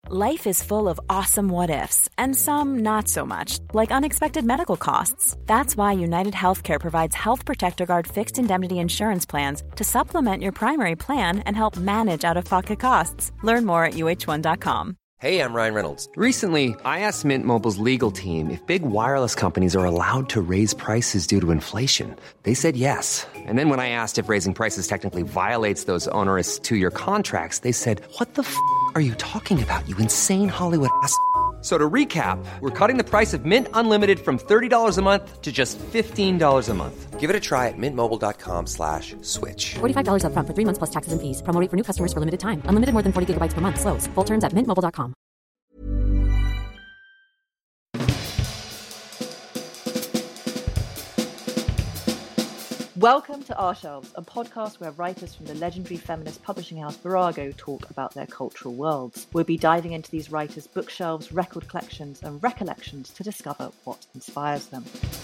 Life is full of awesome what-ifs, and some not so much, like unexpected medical costs. That's why United Healthcare provides Health Protector Guard fixed indemnity insurance plans to supplement your primary plan and help manage out-of-pocket costs. Learn more at uh1.com. Hey, I'm Ryan Reynolds. Recently, I asked Mint Mobile's legal team if big wireless companies are allowed to raise prices due to inflation. They said yes. And then when I asked if raising prices technically violates those onerous two-year contracts, they said, "What the f*** are you talking about, you insane Hollywood ass?" So to recap, we're cutting the price of Mint Unlimited from $30 a month to just $15 a month. Give it a try at mintmobile.com/switch. $45 up front for 3 months plus taxes and fees. Promo rate for new customers for limited time. Unlimited more than 40 gigabytes per month. Slows full terms at mintmobile.com. Welcome to Our Shelves, a podcast where writers from the legendary feminist publishing house Virago talk about their cultural worlds. We'll be diving into these writers' bookshelves, record collections, and recollections to discover what inspires them.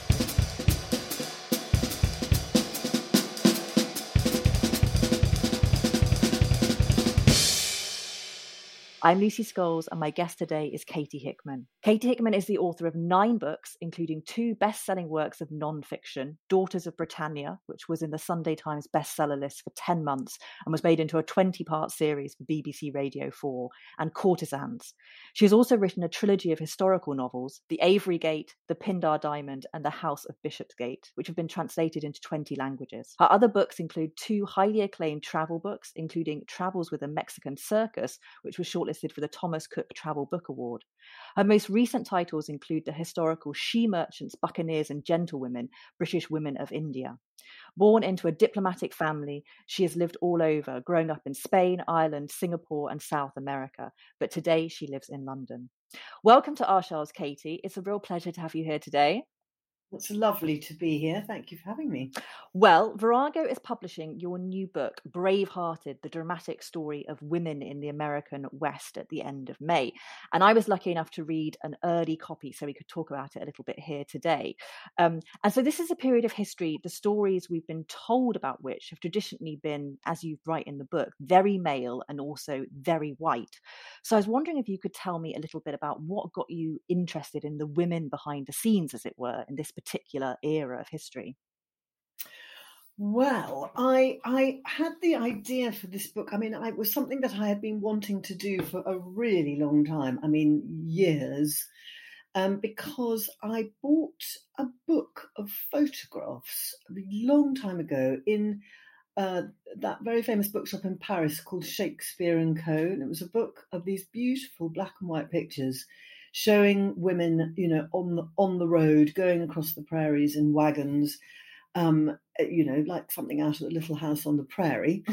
I'm Lucy Scholes, and my guest today is Katie Hickman. Katie Hickman is the author of 9 books, including 2 best-selling works of non-fiction, Daughters of Britannia, which was in the Sunday Times bestseller list for 10 months and was made into a 20-part series for BBC Radio 4, and Courtesans. She has also written a trilogy of historical novels, The Avery Gate, The Pindar Diamond, and The House of Bishopsgate, which have been translated into 20 languages. Her other books include 2 highly acclaimed travel books, including Travels with a Mexican Circus, which was shortlisted for the Thomas Cook Travel Book Award. Her most recent titles include the historical She Merchants, Buccaneers and Gentlewomen, British Women of India. Born into a diplomatic family, she has lived all over, growing up in Spain, Ireland, Singapore and South America, but today she lives in London. Welcome to Our Shelves, Katie. It's a real pleasure to have you here today. It's lovely to be here. Thank you for having me. Well, Virago is publishing your new book, Bravehearted, the dramatic story of women in the American West, at the end of May. And I was lucky enough to read an early copy so we could talk about it a little bit here today. And so this is a period of history, the stories we've been told about which have traditionally been, as you write in the book, very male and also very white. So I was wondering if you could tell me a little bit about what got you interested in the women behind the scenes, as it were, in this particular era of history. Well, I had the idea for this book. I mean, it was something that I had been wanting to do for a really long time. I mean, years, because I bought a book of photographs a long time ago in that very famous bookshop in Paris called Shakespeare and Co. And it was a book of these beautiful black and white pictures showing women, you know, on the road, going across the prairies in wagons, you know, like something out of the Little House on the Prairie.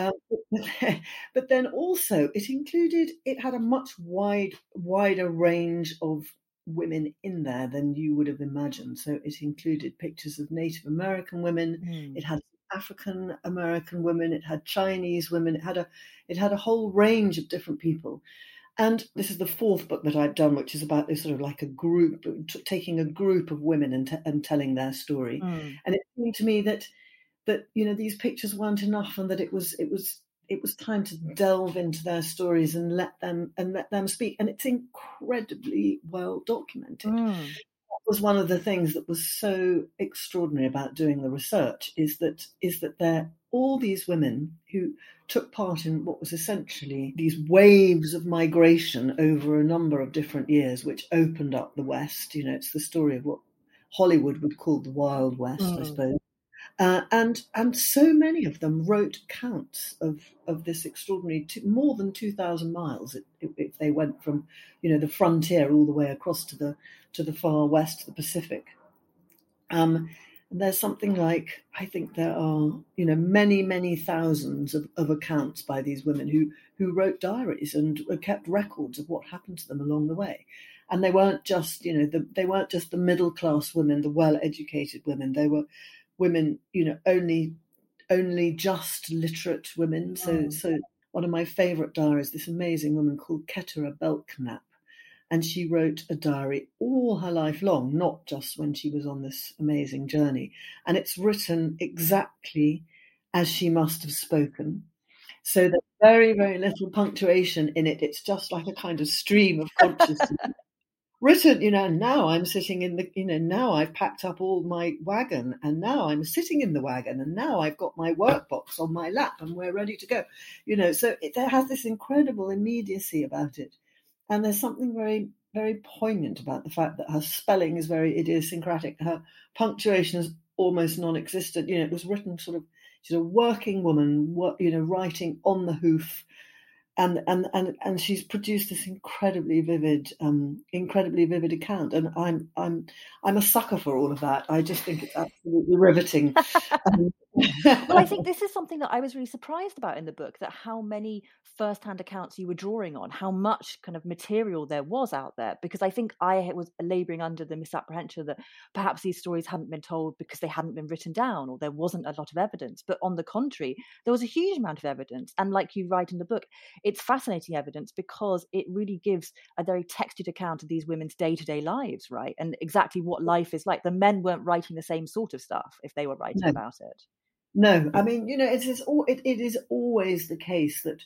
But then also it had a much wider range of women in there than you would have imagined. So it included pictures of Native American women. It had African American women. It had Chinese women. It had a whole range of different people. And this is the 4th book that I've done, which is about this sort of like a group, taking a group of women and telling their story. And it seemed to me that you know, these pictures weren't enough, and that it was time to delve into their stories and let them speak. And it's incredibly well documented. That was one of the things that was so extraordinary about doing the research, is that there are all these women who took part in what was essentially these waves of migration over a number of different years, which opened up the West. You know, it's the story of what Hollywood would call the Wild West, I suppose. And so many of them wrote accounts of this extraordinary, more than 2,000 miles if they went from, you know, the frontier all the way across to the far west, to the Pacific. And there's something like, I think there are, you know, many, many thousands of accounts by these women who wrote diaries and kept records of what happened to them along the way. And they weren't just, you know, they weren't just the middle class women, the well-educated women. They were women, you know, only just literate women. So one of my favourite diaries, this amazing woman called Keturah Belknap, and she wrote a diary all her life long, not just when she was on this amazing journey. And it's written exactly as she must have spoken. So there's very, very little punctuation in it. It's just like a kind of stream of consciousness. Written, now I'm sitting in now I've packed up all my wagon and now I'm sitting in the wagon and now I've got my workbox on my lap and we're ready to go. So there has this incredible immediacy about it. And there's something very, very poignant about the fact that her spelling is very idiosyncratic. Her punctuation is almost non-existent. It was written she's a working woman, writing on the hoof. And she's produced this incredibly vivid account, and I'm a sucker for all of that. I just think it's absolutely riveting. Well, I think this is something that I was really surprised about in the book, that how many first-hand accounts you were drawing on, how much kind of material there was out there, because I think I was labouring under the misapprehension that perhaps these stories hadn't been told because they hadn't been written down or there wasn't a lot of evidence. But on the contrary, there was a huge amount of evidence. And like you write in the book, it's fascinating evidence because it really gives a very textured account of these women's day-to-day lives, right? And exactly what life is like. The men weren't writing the same sort of stuff if they were writing about it. No, I mean, it is always the case that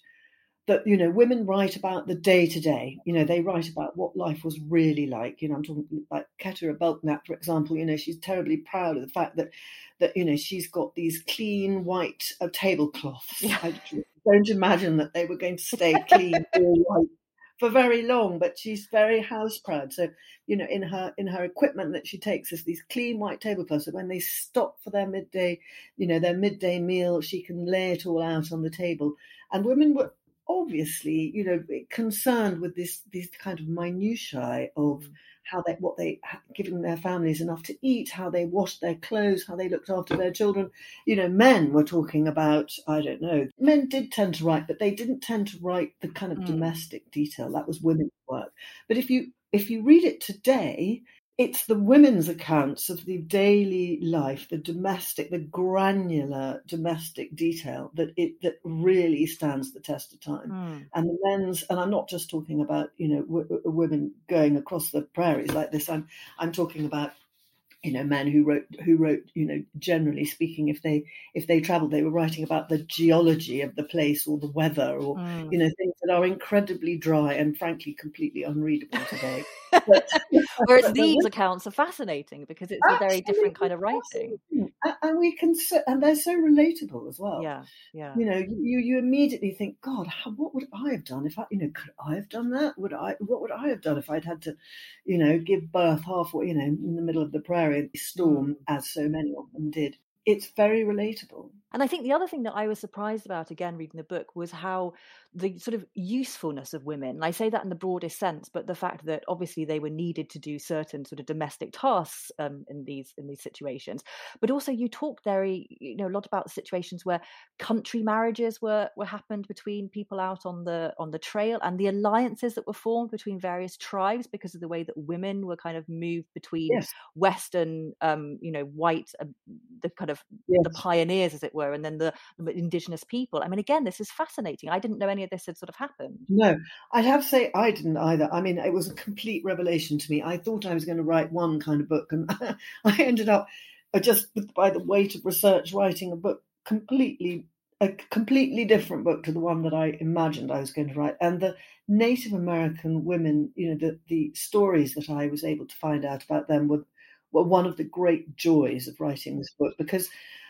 women write about the day to day. They write about what life was really like. I'm talking about Ketura Belknap, for example. She's terribly proud of the fact that she's got these clean white tablecloths. Yeah. I don't imagine that they were going to stay clean or white for very long, but she's very house proud. So, in her equipment that she takes is these clean white tablecloths. So when they stop for their midday meal, she can lay it all out on the table. And women were obviously, concerned with these kind of minutiae of giving their families enough to eat, how they washed their clothes, how they looked after their children. Men were talking about, I don't know, men did tend to write, but they didn't tend to write the kind of domestic detail. That was women's work. But if you read it today, it's the women's accounts of the daily life, the granular domestic detail that really stands the test of time. And the men's, and I'm not just talking about women going across the prairies like this. I'm talking about men who wrote generally speaking, if they traveled, they were writing about the geology of the place or the weather or things that are incredibly dry and frankly completely unreadable today. Whereas these accounts are fascinating because it's a very different kind of writing, and they're so relatable as well. Yeah. You immediately think, God, what would I have done if could I have done that? What would I have done if I'd had to, give birth halfway, in the middle of the prairie storm, as so many of them did? It's very relatable. And I think the other thing that I was surprised about, again, reading the book, was how the sort of usefulness of women, and I say that in the broadest sense, but the fact that obviously they were needed to do certain sort of domestic tasks in these situations. But also you talk there, a lot about situations where country marriages were happened between people out on the trail, and the alliances that were formed between various tribes because of the way that women were kind of moved between Western, white, the kind of the pioneers, as it were, and then the indigenous people. I mean, again, this is fascinating. I didn't know any of this had sort of happened. No, I'd have to say I didn't either. I mean, it was a complete revelation to me. I thought I was going to write one kind of book, and I ended up just by the weight of research writing a completely different book to the one that I imagined I was going to write. And the Native American women, the stories that I was able to find out about them were one of the great joys of writing this book, because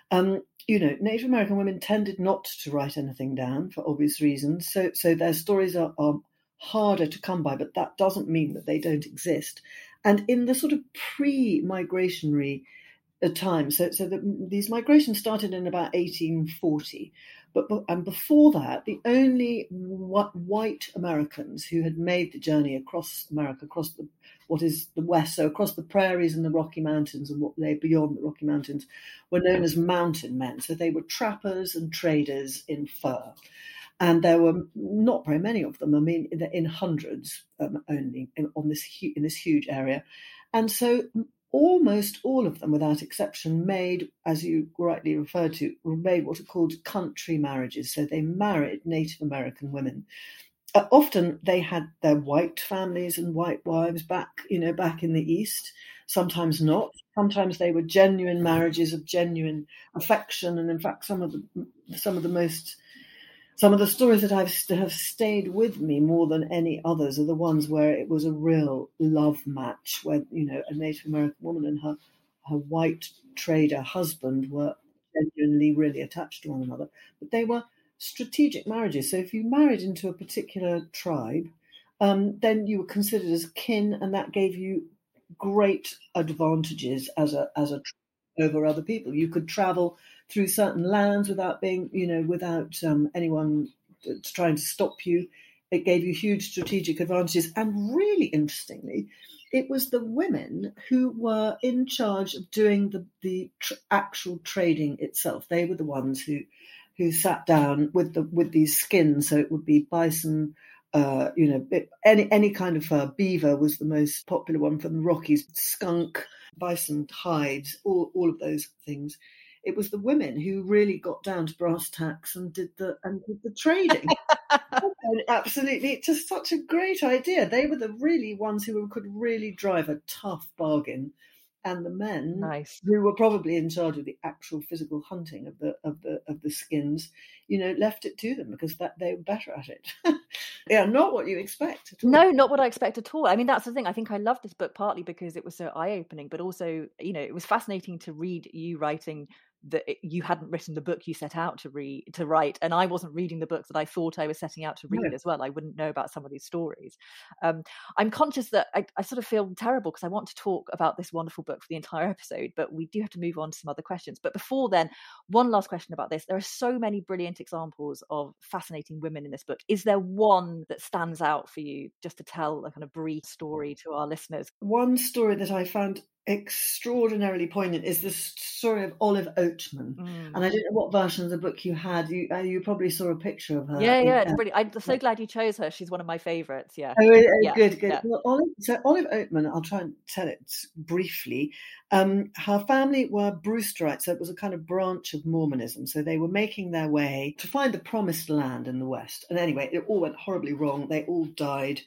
Native American women tended not to write anything down for obvious reasons. So their stories are harder to come by, but that doesn't mean that they don't exist. And in the sort of pre-migrationary time, so these migrations started in about 1840, and before that, the only white Americans who had made the journey across America, across what is the West, so across the prairies and the Rocky Mountains and what lay beyond the Rocky Mountains, were known as mountain men. So they were trappers and traders in fur. And there were not very many of them. I mean, in hundreds only in this huge area. And so almost all of them, without exception, made, as you rightly referred to, made what are called country marriages. So they married Native American women. Often they had their white families and white wives back in the East. Sometimes not. Sometimes they were genuine marriages of genuine affection. And in fact, some of the most some of the stories that have stayed with me more than any others are the ones where it was a real love match, where, you know, a Native American woman and her white trader husband were genuinely really attached to one another. But they were strategic marriages. So if you married into a particular tribe, then you were considered as kin, and that gave you great advantages as a over other people. You could travel through certain lands without being, you know, without anyone trying to stop you. It gave you huge strategic advantages. And really interestingly, it was the women who were in charge of doing the actual trading itself. They were the ones who sat down with these skins. So it would be bison, any kind of beaver was the most popular one from the Rockies, skunk, bison hides, all of those things. It was the women who really got down to brass tacks and did the trading. Absolutely, just such a great idea. They were the really ones who could really drive a tough bargain, and the men, who were probably in charge of the actual physical hunting of the skins, you know, left it to them because that they were better at it. Yeah, not what you expect at all. No, not what I expect at all. I mean, that's the thing. I think I loved this book partly because it was so eye-opening, but also, you know, it was fascinating to read you writing that you hadn't written the book you set out to write, and I wasn't reading the book that I thought I was setting out to read as well. I wouldn't know about some of these stories. I'm conscious that I sort of feel terrible because I want to talk about this wonderful book for the entire episode, but we do have to move on to some other questions. But before then, one last question about this. There are so many brilliant examples of fascinating women in this book. Is there one that stands out for you, just to tell a kind of brief story to our listeners? One story that I found extraordinarily poignant is the story of Olive Oatman. And I don't know what version of the book you had. You probably saw a picture of her. Yeah, it's brilliant. I'm so glad you chose her. She's one of my favourites. Yeah. Good. Yeah. Well, Olive Oatman, I'll try and tell it briefly. Her family were Brewsterites, so it was a kind of branch of Mormonism. So they were making their way to find the promised land in the West. And anyway, it all went horribly wrong. They all died.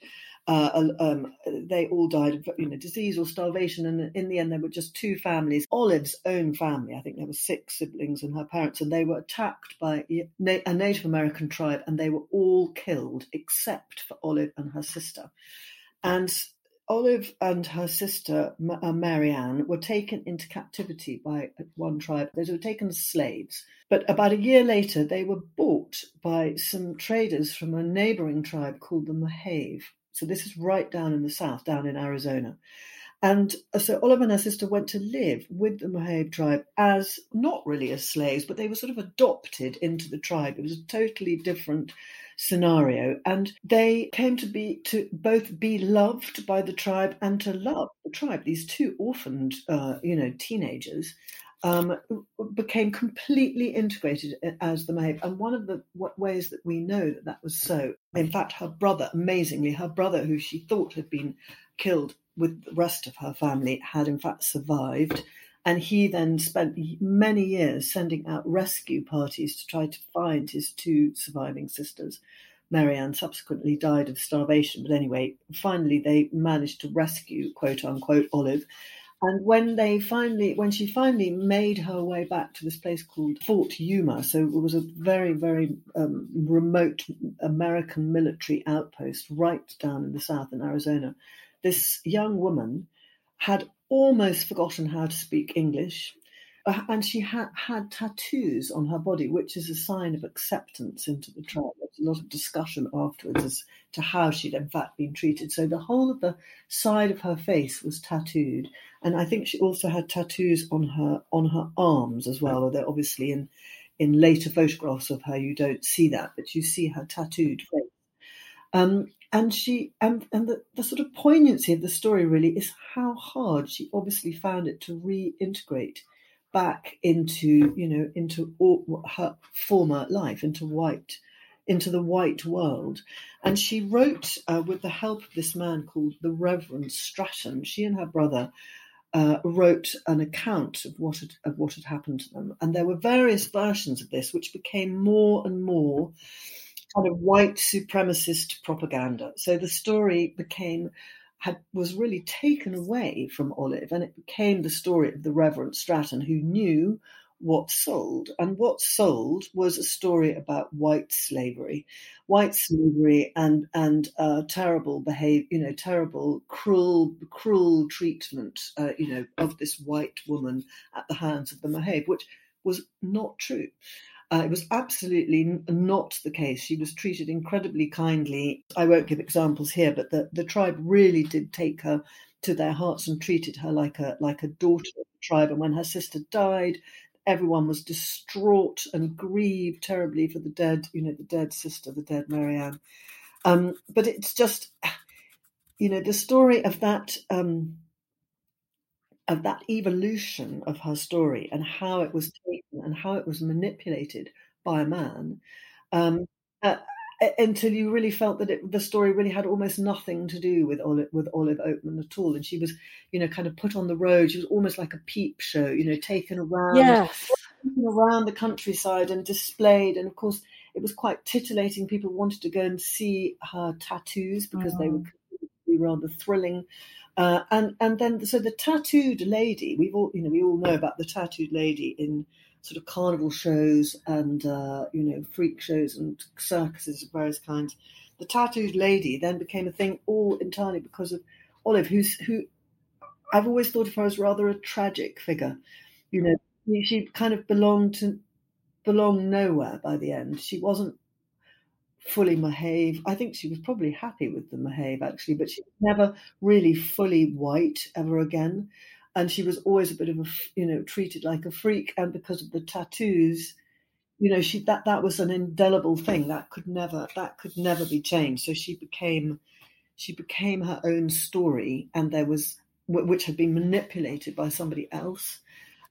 They all died of, you know, disease or starvation, and in the end there were just two families. Olive's own family, I think there were 6 siblings and her parents, and they were attacked by a Native American tribe, and they were all killed except for Olive and her sister. And Olive and her sister Marianne were taken into captivity by one tribe. They were taken as slaves. But about a year later, they were bought by some traders from a neighboring tribe called the Mohave. So this is right down in the south, down in Arizona. And so Olive and her sister went to live with the Mohave tribe as, not really as slaves, but they were sort of adopted into the tribe. It was a totally different scenario. And they came to both be loved by the tribe and to love the tribe. These two orphaned, teenagers became completely integrated as the Mohave. And one of the ways that we know that was so, in fact, her brother, amazingly, who she thought had been killed with the rest of her family, had in fact survived. And he then spent many years sending out rescue parties to try to find his 2 surviving sisters. Marianne subsequently died of starvation. But anyway, finally they managed to rescue, quote unquote, Olive. And when she finally made her way back to this place called Fort Yuma, so it was a very, very remote American military outpost right down in the south in Arizona, this young woman had almost forgotten how to speak English, and she had tattoos on her body, which is a sign of acceptance into the tribe. There's a lot of discussion afterwards as to how she'd in fact been treated. So the whole of the side of her face was tattooed, and I think she also had tattoos on her arms as well. Although obviously in later photographs of her you don't see that, but you see her tattooed face. And the sort of poignancy of the story really is how hard she obviously found it to reintegrate back into her former life, into the white world. And she wrote, with the help of this man called the Reverend Stratton, she and her brother wrote an account of what had happened to them. And there were various versions of this, which became more and more kind of white supremacist propaganda. So the story was really taken away from Olive, and it became the story of the Reverend Stratton, who knew what sold. And what sold was a story about white slavery and terrible behavior, terrible, cruel treatment, of this white woman at the hands of the Mohave, which was not true. It was absolutely not the case. She was treated incredibly kindly. I won't give examples here, but the tribe really did take her to their hearts and treated her like a daughter of the tribe. And when her sister died, everyone was distraught and grieved terribly for the dead sister, the dead Marianne. But it's just, the story of that evolution of her story and how it was taken and how it was manipulated by a man, until you really felt that the story really had almost nothing to do with Olive Oatman at all. And she was, kind of put on the road. She was almost like a peep show, taken around, Yes. around the countryside and displayed. And of course, it was quite titillating. People wanted to go and see her tattoos because they were rather thrilling. And then so the tattooed lady, we all know about the tattooed lady in sort of carnival shows and freak shows and circuses of various kinds. The tattooed lady then became a thing all entirely because of Olive, who I've always thought of her as rather a tragic figure. She kind of belonged nowhere by the end. She wasn't fully Mohave. I think she was probably happy with the Mohave actually, but she was never really fully white ever again. And she was always a bit of treated like a freak. And because of the tattoos, that was an indelible thing that could never be changed. So she became her own story, and which had been manipulated by somebody else.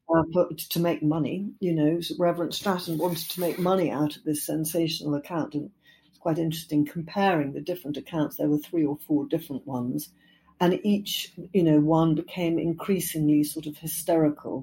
To make money, so Reverend Stratton wanted to make money out of this sensational account, and it's quite interesting comparing the different accounts. There were 3 or 4 different ones, and each, one became increasingly sort of hysterical,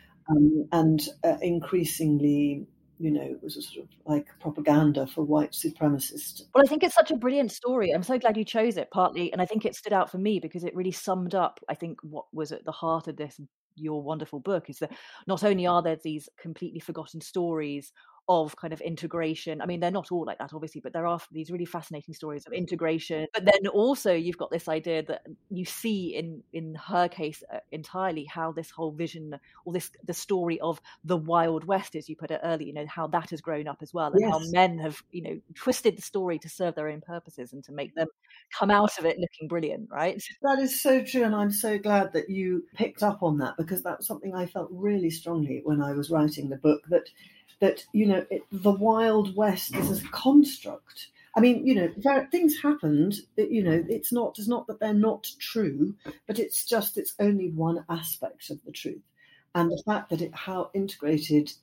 and increasingly, it was a sort of like propaganda for white supremacists. Well, I think it's such a brilliant story. I'm so glad you chose it, partly, and I think it stood out for me because it really summed up, I think, what was at the heart of your wonderful book is that not only are there these completely forgotten stories of kind of integration. I mean, they're not all like that, obviously, but there are these really fascinating stories of integration. But then also you've got this idea that you see in her case entirely how this whole vision, or the story of the Wild West, as you put it earlier, how that has grown up as well, and how men have, twisted the story to serve their own purposes and to make them come out of it looking brilliant, right? That is so true, and I'm so glad that you picked up on that, because that was something I felt really strongly when I was writing the book, that the Wild West is a construct. I mean, things happened. It's not that they're not true, but it's only one aspect of the truth, and the fact that how integrated,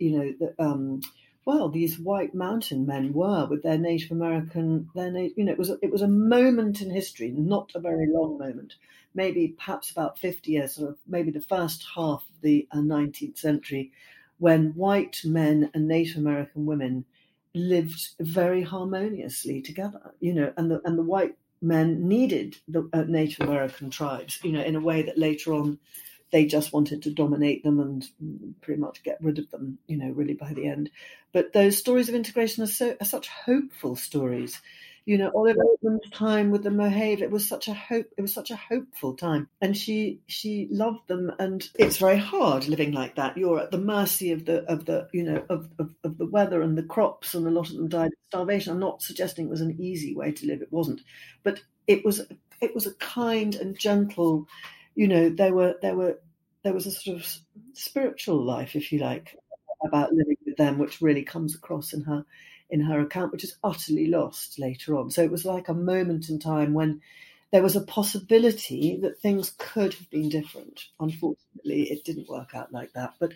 these white mountain men were with their Native American, it was a moment in history, not a very long moment, maybe perhaps about 50 years, sort of maybe the first half of the 19th century. When white men and Native American women lived very harmoniously together, and the white men needed the Native American tribes, in a way that later on they just wanted to dominate them and pretty much get rid of them, really by the end. But those stories of integration are such hopeful stories. Olive Oatman's time with the Mohave, it was such a hopeful time, and she loved them. And it's very hard living like that. You're at the mercy of the weather and the crops, and a lot of them died of starvation. I'm not suggesting it was an easy way to live. It wasn't, but it was a kind and gentle. There was a sort of spiritual life, if you like, about living with them, which really comes across in her account, which is utterly lost later on. So it was like a moment in time when there was a possibility that things could have been different. Unfortunately, it didn't work out like that. But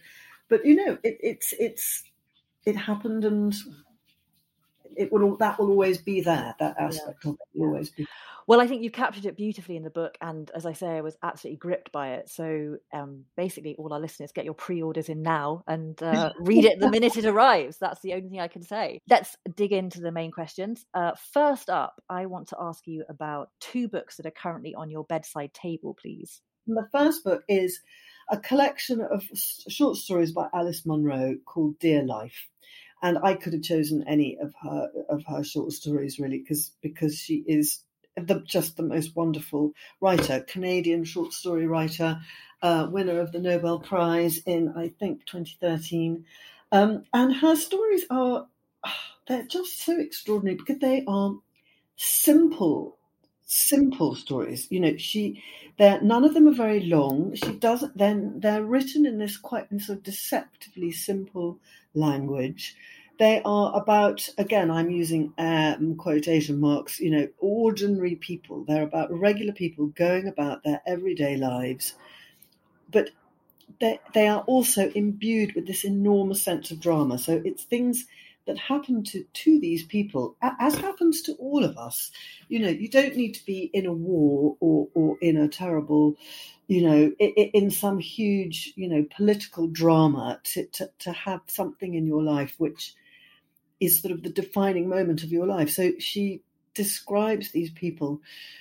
it happened, and that will always be there. That aspect of it will always be. Well, I think you've captured it beautifully in the book, and as I say, I was absolutely gripped by it. So basically, all our listeners, get your pre-orders in now and read it the minute it arrives. That's the only thing I can say. Let's dig into the main questions. First up, I want to ask you about 2 books that are currently on your bedside table, please. And the first book is a collection of short stories by Alice Munro called Dear Life. And I could have chosen any of her short stories, really, because she is just the most wonderful writer, Canadian short story writer, winner of the Nobel Prize in, I think, 2013. And her stories they're just so extraordinary because they are simple stories. None of them are very long. They're written in this quite sort of deceptively simple language. They are about, again, I'm using quotation marks, ordinary people. They're about regular people going about their everyday lives, but they are also imbued with this enormous sense of drama. So it's things that happen to these people, as happens to all of us. You don't need to be in a war or in a terrible, in some huge, political drama to have something in your life which is sort of the defining moment of your life. So she describes these people.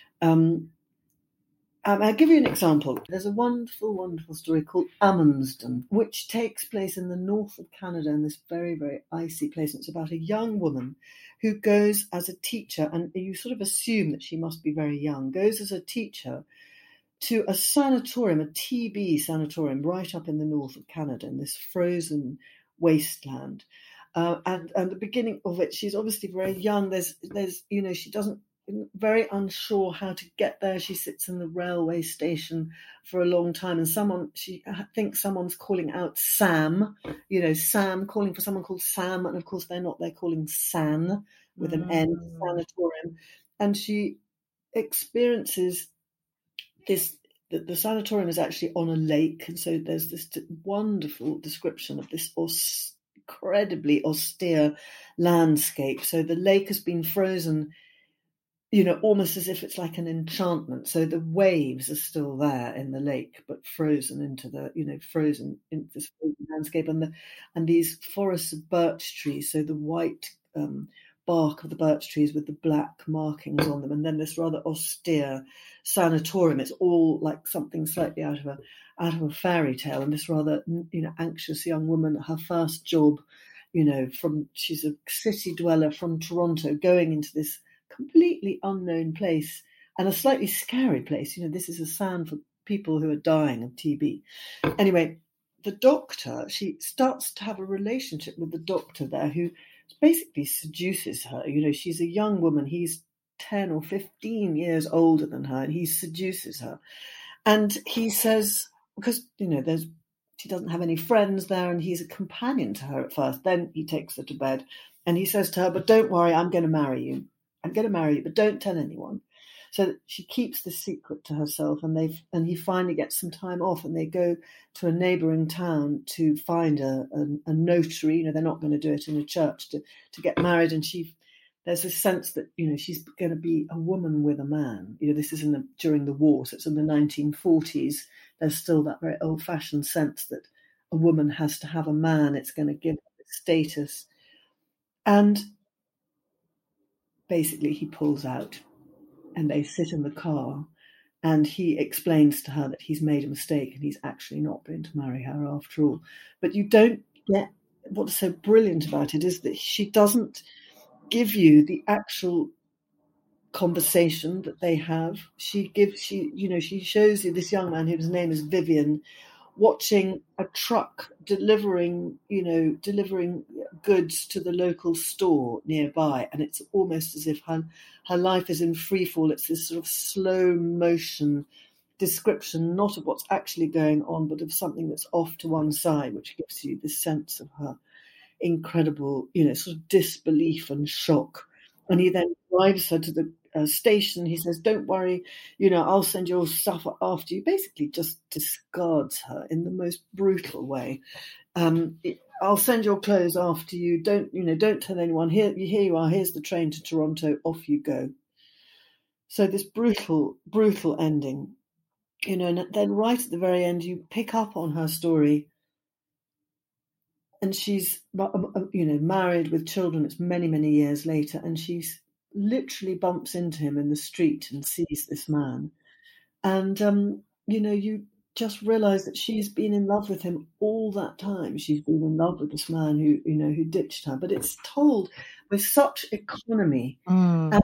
I'll give you an example. There's a wonderful, wonderful story called Amundsen, which takes place in the north of Canada in this very, very icy place. And it's about a young woman who goes as a teacher, and you sort of assume that she must be very young, goes as a teacher to a sanatorium, a TB sanatorium, right up in the north of Canada in this frozen wasteland. And the beginning of it, she's obviously very young. There's she doesn't, very unsure how to get there. She sits in the railway station for a long time, and she thinks someone's calling out Sam, Sam, calling for someone called Sam, and of course they're not. They're calling San with an N, sanatorium, and she experiences this. The sanatorium is actually on a lake, and so there's this wonderful description of this incredibly austere landscape. So the lake has been frozen, almost as if it's like an enchantment. So the waves are still there in the lake, but frozen into frozen into this frozen landscape, and these forests of birch trees. So the white bark of the birch trees with the black markings on them, and then this rather austere sanatorium. It's all like something slightly out of a fairy tale. And this rather anxious young woman, her first job, she's a city dweller from Toronto, going into this completely unknown place, and a slightly scary place. This is a SAN for people who are dying of TB. Anyway, the doctor, she starts to have a relationship with the doctor there, who basically seduces her. She's a young woman. He's 10 or 15 years older than her, and he seduces her. And he says, because, she doesn't have any friends there, and he's a companion to her at first. Then he takes her to bed, and he says to her, "But don't worry, I'm going to marry you. I'm going to marry you, but don't tell anyone." So she keeps the secret to herself, and he finally gets some time off, and they go to a neighbouring town to find a notary. They're not going to do it in a church to get married, and there's a sense that she's going to be a woman with a man. This is during the war, so it's in the 1940s. There's still that very old-fashioned sense that a woman has to have a man. It's going to give her status, and basically he pulls out, and they sit in the car, and he explains to her that he's made a mistake and he's actually not going to marry her after all. But you don't get, what's so brilliant about it is that she doesn't give you the actual conversation that they have. She shows you this young man whose name is Vivian, watching a truck delivering goods to the local store nearby, and it's almost as if her life is in free fall. It's this sort of slow motion description, not of what's actually going on, but of something that's off to one side, which gives you this sense of her incredible, sort of disbelief and shock. And he then drives her to the station. He says, "Don't worry, I'll send your stuff after you." Basically just discards her in the most brutal way. "I'll send your clothes after you. Don't tell anyone. Here you are. Here's the train to Toronto. Off you go." So this brutal, brutal ending, and then right at the very end, you pick up on her story, and she's, married with children. It's many, many years later, and she's literally bumps into him in the street and sees this man. And you just realise that she's been in love with him all that time. She's been in love with this man who ditched her. But it's told with such economy and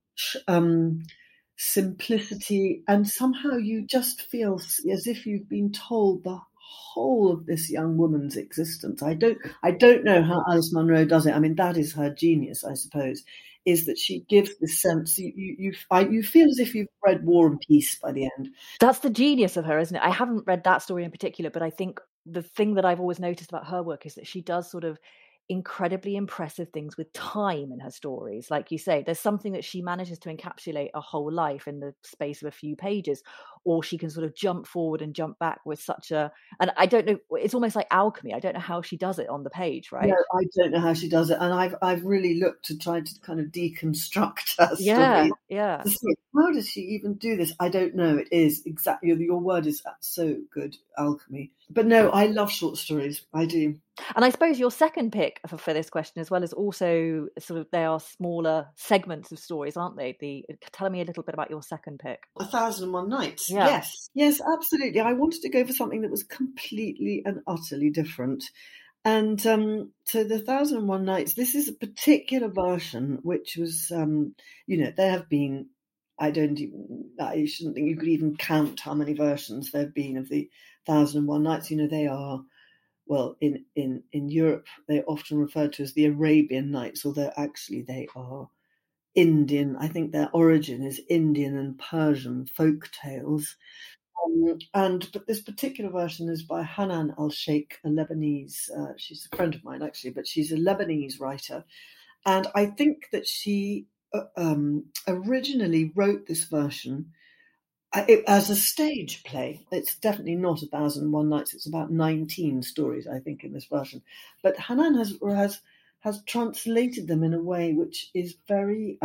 simplicity, and somehow you just feel as if you've been told the whole of this young woman's existence. I don't know how Alice Munro does it. I mean, that is her genius, I suppose, is that she gives this sense. You feel as if you've read War and Peace by the end. That's the genius of her, isn't it? I haven't read that story in particular, but I think the thing that I've always noticed about her work is that she does sort of incredibly impressive things with time in her stories. Like you say, there's something that she manages to encapsulate a whole life in the space of a few pages, or she can sort of jump forward and jump back with and I don't know, it's almost like alchemy. I don't know how she does it on the page, right? No, I don't know how she does it, and I've really looked to try to kind of deconstruct her Yeah, story. yeah. To see, how does she even do this? I don't know. It is exactly, your word is so good, alchemy. But no, I love short stories. I do. And I suppose your second pick for this question as well is also sort of, they are smaller segments of stories, aren't they? Tell me a little bit about your second pick. 1001 Nights. Yeah. Yes, absolutely. I wanted to go for something that was completely and utterly different. And so the 1001 Nights, this is a particular version, which was, there have been, I shouldn't think you could even count how many versions there have been of the 1001 Nights. They are, well, in Europe, they're often referred to as the Arabian Nights, although actually they are Indian. I think their origin is Indian and Persian folk tales. But this particular version is by Hanan al-Sheikh, a Lebanese. She's a friend of mine, actually, but she's a Lebanese writer. And I think that she originally wrote this version as a stage play. It's definitely not 1001 Nights. It's about 19 stories, I think, in this version. But Hanan has translated them in a way which is very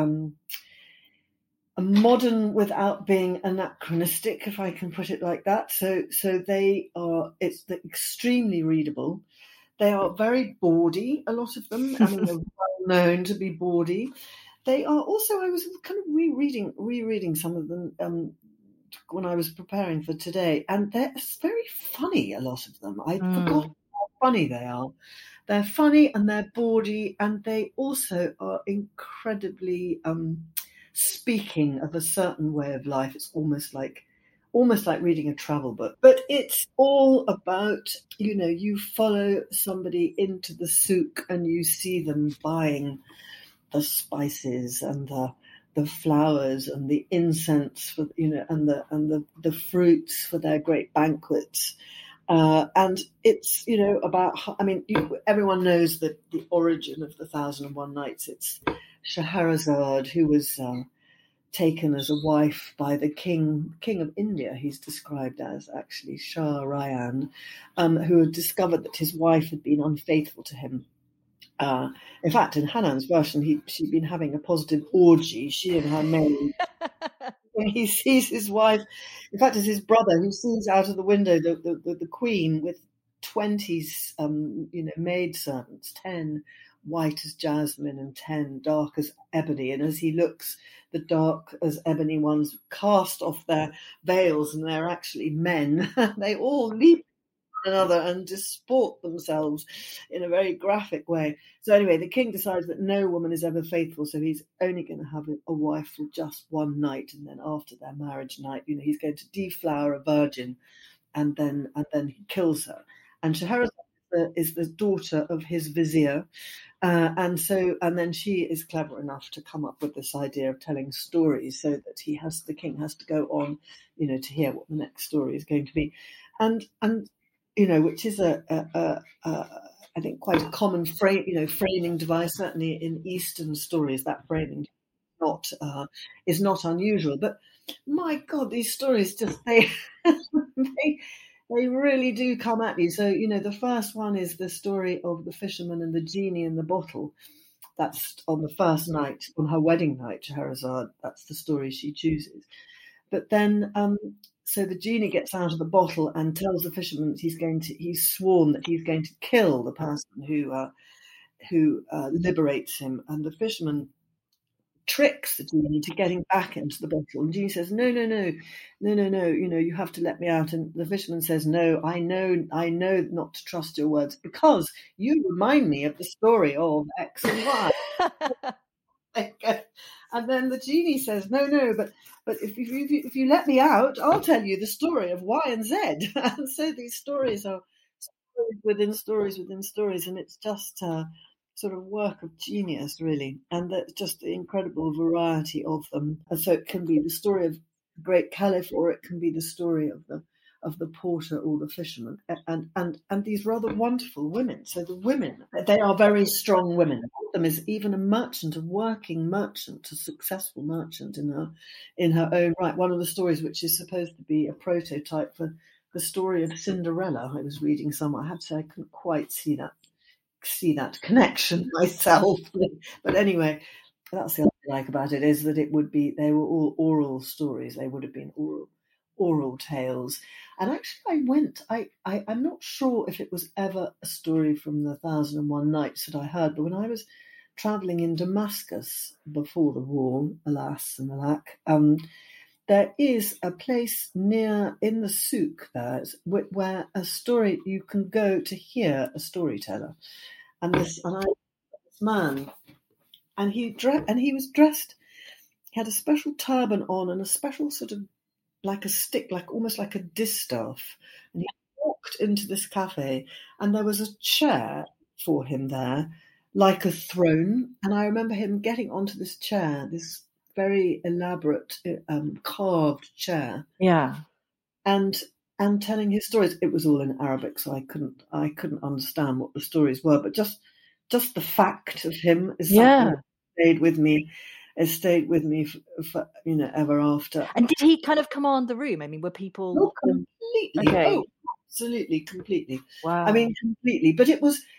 modern without being anachronistic, if I can put it like that. So it's extremely readable. They are very bawdy, a lot of them. I mean, they're well known to be bawdy. They are also, I was kind of rereading some of them when I was preparing for today, and they're very funny, a lot of them. I forgot how funny they are. They're funny and they're bawdy, and they also are incredibly speaking of a certain way of life. It's almost like reading a travel book, but it's all about, you follow somebody into the souk and you see them buying the spices and the flowers and the incense for, and the fruits for their great banquets. And it's, about, everyone knows that the origin of the 1001 Nights. It's Scheherazade, who was taken as a wife by the king of India. He's described as actually Shah Ryan, who had discovered that his wife had been unfaithful to him. In fact, in Hanan's version, she'd been having a positive orgy, she and her maid. He sees his wife, in fact, it's his brother who sees out of the window the queen with 20 maid servants, 10 white as jasmine and 10 dark as ebony. And as he looks, the dark as ebony ones cast off their veils, and they're actually men. They all leap one another and disport themselves in a very graphic way. So anyway, the king decides that no woman is ever faithful, so he's only going to have a wife for just one night, and then after their marriage night, he's going to deflower a virgin, and then he kills her. And Scheherazade is the daughter of his vizier, and then she is clever enough to come up with this idea of telling stories, so that the king has to go on, to hear what the next story is going to be, and which is I think quite a common framing device. Certainly in Eastern stories, that framing is not unusual. But my God, these stories they really do come at you. So the first one is the story of the fisherman and the genie in the bottle. That's on the first night, on her wedding night, Scheherazade. That's the story she chooses. But then, so the genie gets out of the bottle and tells the fisherman that he's sworn that he's going to kill the person who liberates him. And the fisherman tricks the genie to getting back into the bottle. And the genie says, no, you have to let me out. And the fisherman says, no, I know not to trust your words because you remind me of the story of X and Y. And then the genie says, no, but if you let me out, I'll tell you the story of Y and Z. And so these stories are stories within stories within stories, and it's just sort of work of genius, really, and that's just the incredible variety of them. And so it can be the story of the great caliph, or it can be the story of the porter or the fisherman, and these rather wonderful women. So the women, they are very strong women. One of them is even a merchant, a working merchant, a successful merchant in her own right. One of the stories, which is supposed to be a prototype for the story of Cinderella, I was reading somewhere. I have to say I couldn't quite see that connection myself, but anyway, that's the other thing I like about it, is that they were all oral stories. They would have been oral tales. And actually I'm not sure if it was ever a story from the 1001 Nights that I heard, but when I was travelling in Damascus before the war, alas and alack, there is a place near in the souk there where a story, you can go to hear a storyteller. And this man, and he was dressed, he had a special turban on and a special sort of like a stick, like almost like a distaff. And he walked into this cafe and there was a chair for him there, like a throne. And I remember him getting onto this chair, this very elaborate carved chair, and telling his stories. It was all in Arabic, so I couldn't understand what the stories were, but just the fact of him is something that stayed with me. It stayed with me for ever after. And did he kind of command the room? I mean, were people completely? Okay. Oh, absolutely, completely. Wow. I mean, completely. But it was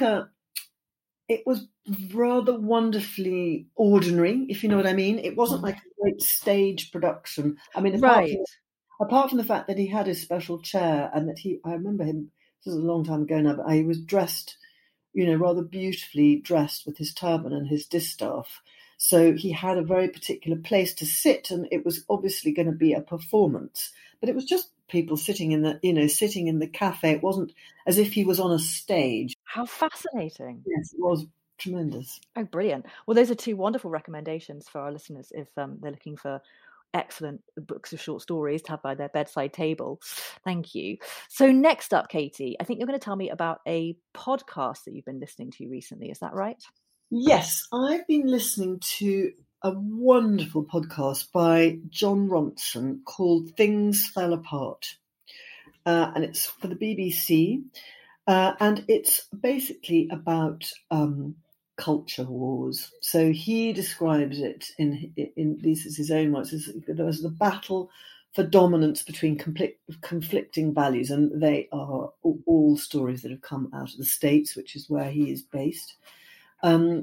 it was rather wonderfully ordinary, if you know what I mean. It wasn't like a great stage production. I mean, apart from the fact that he had his special chair and that I remember him, this was a long time ago now, but he was dressed, rather beautifully dressed with his turban and his distaff. So he had a very particular place to sit, and it was obviously going to be a performance. But it was just people sitting in the cafe. It wasn't as if he was on a stage. How fascinating. Yes, it was tremendous. Oh, brilliant. Well, those are two wonderful recommendations for our listeners if they're looking for excellent books of short stories to have by their bedside table. Thank you. So next up, Katie, I think you're going to tell me about a podcast that you've been listening to recently. Is that right? Yes, I've been listening to a wonderful podcast by Jon Ronson called Things Fell Apart. And it's for the BBC. And it's basically about culture wars. So he describes it in these is his own words. There was the battle for dominance between conflicting values, and they are all stories that have come out of the States, which is where he is based. On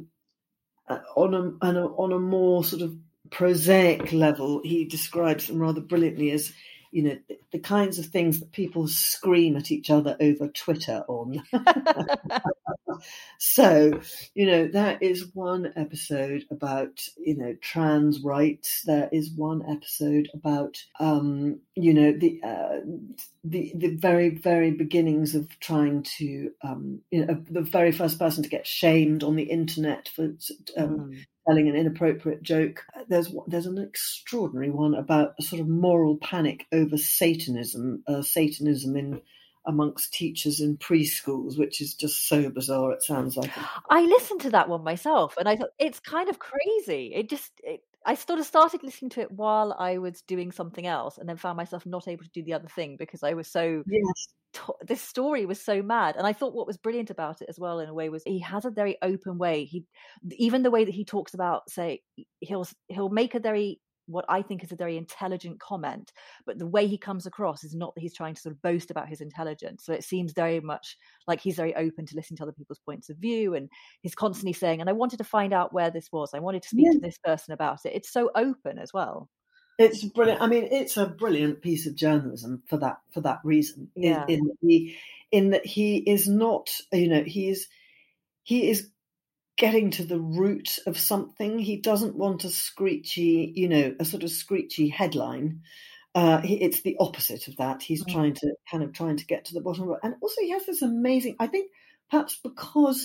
a more sort of prosaic level, he describes them rather brilliantly as, the kinds of things that people scream at each other over Twitter on. So, there is one episode about, trans rights. There is one episode about, the very, very beginnings of trying to, the very first person to get shamed on the internet for telling an inappropriate joke. There's an extraordinary one about a sort of moral panic over Satanism in amongst teachers in preschools, which is just so bizarre. It sounds like I listened to that one myself, and I thought it's kind of crazy. I sort of started listening to it while I was doing something else, and then found myself not able to do the other thing because I was so. Yes. This story was so mad, and I thought what was brilliant about it as well, in a way, was he has a very open way. Even the way that he talks about, say, he'll make what I think is a very intelligent comment, but the way he comes across is not that he's trying to sort of boast about his intelligence. So it seems very much like he's very open to listening to other people's points of view, and he's constantly saying, and I wanted to find out where this was. I wanted to speak to this person about it. It's so open as well. It's brilliant. I mean, it's a brilliant piece of journalism for that reason. Yeah. In that he is not, he is getting to the root of something. He doesn't want a screechy, a sort of screechy headline. It's the opposite of that. He's trying to get to the bottom of it. And also he has this amazing, I think perhaps because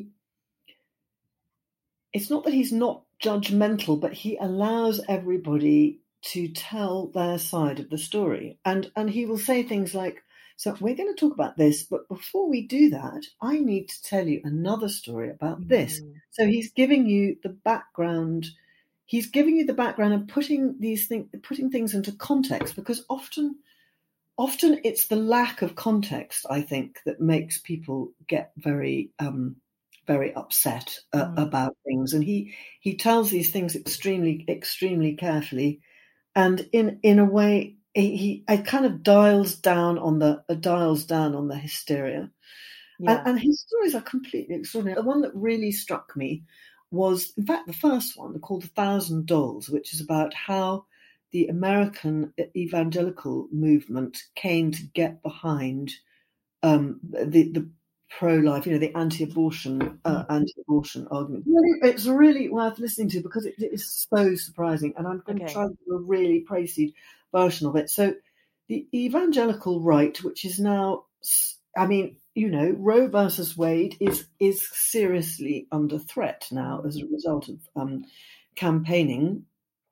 it's not that he's not judgmental, but he allows everybody to tell their side of the story. And he will say things like, so we're going to talk about this, but before we do that, I need to tell you another story about this. So he's giving you the background. He's giving you the background and putting things into context, because often it's the lack of context, I think, that makes people get very very upset about things. And he tells these things extremely, extremely carefully, and in a way he kind of dials down on the hysteria. Yeah. And his stories are completely extraordinary. The one that really struck me was, in fact, the first one, called 1,000 Dolls, which is about how the American evangelical movement came to get behind the pro-life, the anti-abortion argument. It's really worth listening to, because it is so surprising, and I'm going to try to do a really précis version of it. So the evangelical right, which is now, Roe versus Wade is seriously under threat now as a result of campaigning,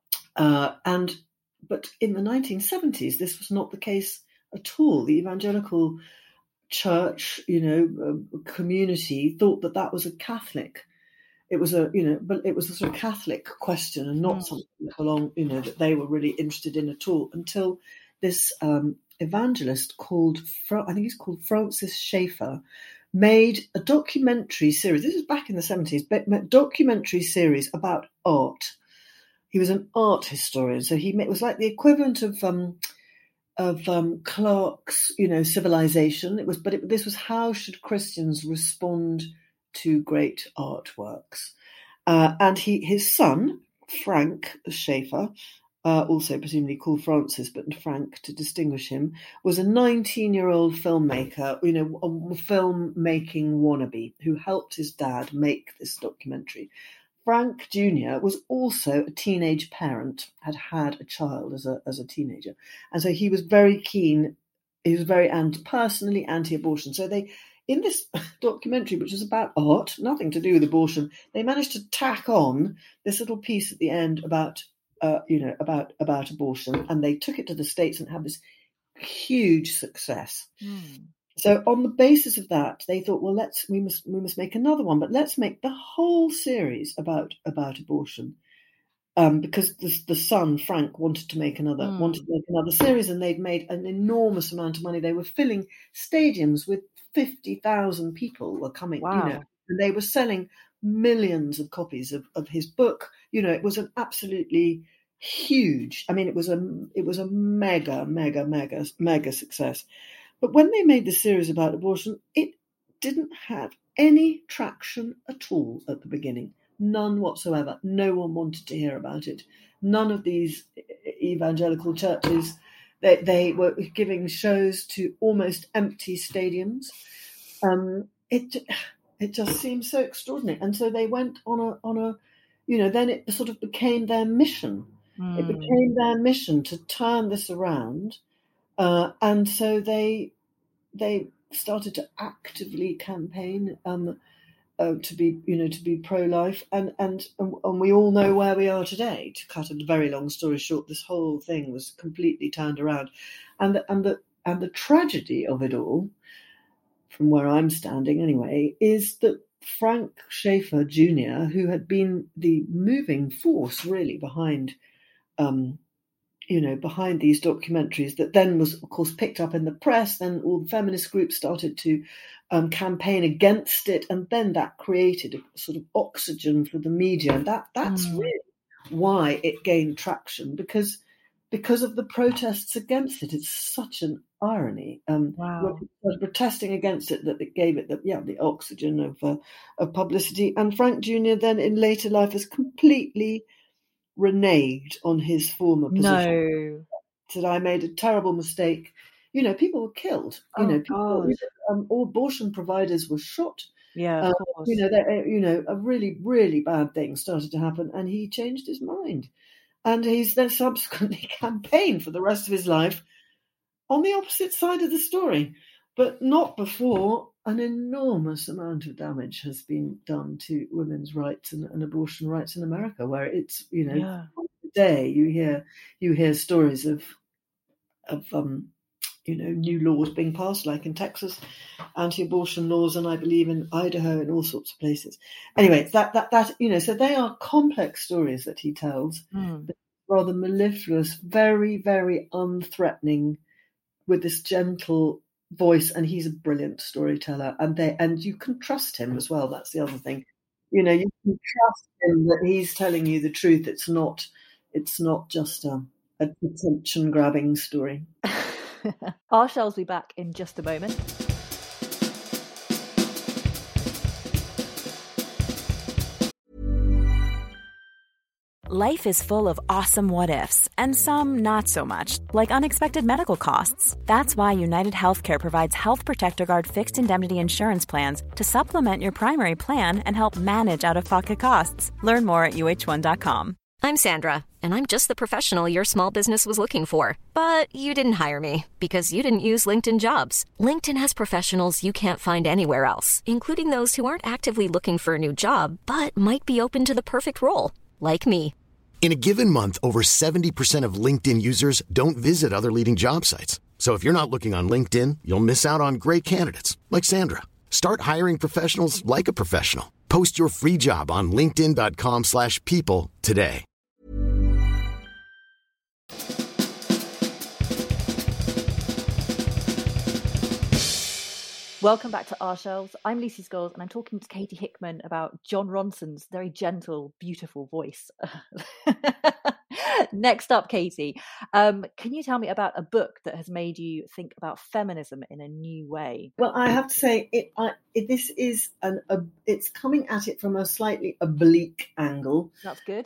but in the 1970s this was not the case at all. The evangelical church, community thought that was a Catholic. It was but it was a sort of Catholic question, and not something that they were really interested in at all, until this evangelist called, I think he's called Francis Schaeffer, made a documentary series. This is back in the 70s, but a documentary series about art. He was an art historian, so it was like the equivalent of Clarke's, Civilization. This was how should Christians respond to great artworks, and his son Frank Schaeffer, also presumably called Francis, but Frank to distinguish him, was a 19-year-old filmmaker, a filmmaking wannabe who helped his dad make this documentary. Frank Jr. was also a teenage parent, had a child as a teenager. And so he was very keen, he was very personally anti-abortion. So in this documentary, which was about art, nothing to do with abortion, they managed to tack on this little piece at the end about abortion, and they took it to the States and had this huge success. So on the basis of that, they thought, well, we must make another one, but let's make the whole series about abortion, because the son Frank wanted to make another series, and they'd made an enormous amount of money. They were filling stadiums with 50,000 people were coming, and they were selling millions of copies of his book. It was an absolutely huge. I mean, it was a mega success. But when they made the series about abortion, it didn't have any traction at all at the beginning. None whatsoever. No one wanted to hear about it. None of these evangelical churches, they were giving shows to almost empty stadiums. It just seems so extraordinary. And so they went on a then it sort of became their mission. It became their mission to turn this around. And so they started to actively campaign to be pro-life, and we all know where we are today. To cut a very long story short, this whole thing was completely turned around, and the tragedy of it all, from where I'm standing anyway, is that Frank Schaeffer Jr., who had been the moving force really behind these documentaries, that then was, of course, picked up in the press. Then all the feminist groups started to campaign against it, and then that created a sort of oxygen for the media. And that's really why it gained traction, because of the protests against it. It's such an irony. Wow. Protesting against it, that it gave it the oxygen of publicity. And Frank Jr. then in later life has completely reneged on his former position. No. Said, I made a terrible mistake. People were killed. All abortion providers were shot. Yeah, of course. A really, really bad thing started to happen, and he changed his mind. And he's then subsequently campaigned for the rest of his life on the opposite side of the story, but not before an enormous amount of damage has been done to women's rights and abortion rights in America, where it's, today you hear stories of new laws being passed, like in Texas, anti-abortion laws, and I believe in Idaho and all sorts of places. Anyway, so they are complex stories that he tells, rather mellifluous, very, very unthreatening, with this gentle voice, and he's a brilliant storyteller, and you can trust him as well. That's the other thing. You can trust him that he's telling you the truth. It's not just a attention-grabbing story. Our shelves will be back in just a moment. Life is full of awesome what-ifs, and some not so much, like unexpected medical costs. That's why United Healthcare provides Health Protector Guard fixed indemnity insurance plans to supplement your primary plan and help manage out-of-pocket costs. Learn more at uh1.com. I'm Sandra, and I'm just the professional your small business was looking for. But you didn't hire me because you didn't use LinkedIn Jobs. LinkedIn has professionals you can't find anywhere else, including those who aren't actively looking for a new job, but might be open to the perfect role, like me. In a given month, over 70% of LinkedIn users don't visit other leading job sites. So if you're not looking on LinkedIn, you'll miss out on great candidates like Sandra. Start hiring professionals like a professional. Post your free job on linkedin.com/people today. Welcome back to Our Shelves. I'm Lucy Scholes, and I'm talking to Katie Hickman about Jon Ronson's very gentle, beautiful voice. Next up, Katie, can you tell me about a book that has made you think about feminism in a new way? Well, I have to say, this is it's coming at it from a slightly oblique angle. That's good.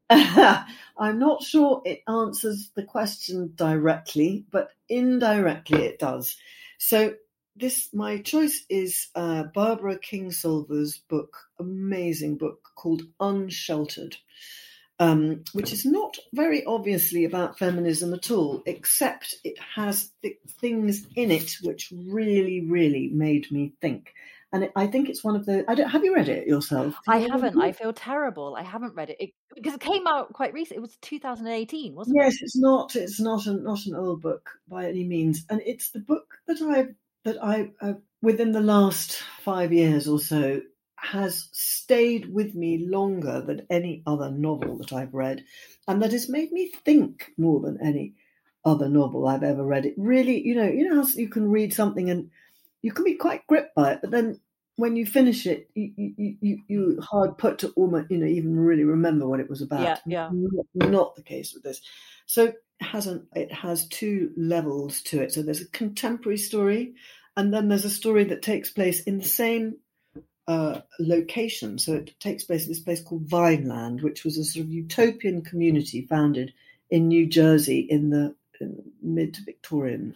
I'm not sure it answers the question directly, but indirectly it does. So my choice is Barbara Kingsolver's book, amazing book called Unsheltered, which is not very obviously about feminism at all, except it has things in it which really, really made me think. And I think it's one of the... have you read it yourself? I haven't. I feel terrible. I haven't read it because it came out quite recently. It was 2018, wasn't it? Yes, it's not an old book by any means, and it's the book that I within the last 5 years or so has stayed with me longer than any other novel that I've read, and that has made me think more than any other novel I've ever read. It really, you know how you can read something and you can be quite gripped by it, but then when you finish it, you hard put to almost, even really remember what it was about. Yeah. Not the case with this. So it has two levels to it. So there's a contemporary story, and then there's a story that takes place in the same location. So it takes place in this place called Vineland, which was a sort of utopian community founded in New Jersey in the mid-Victorian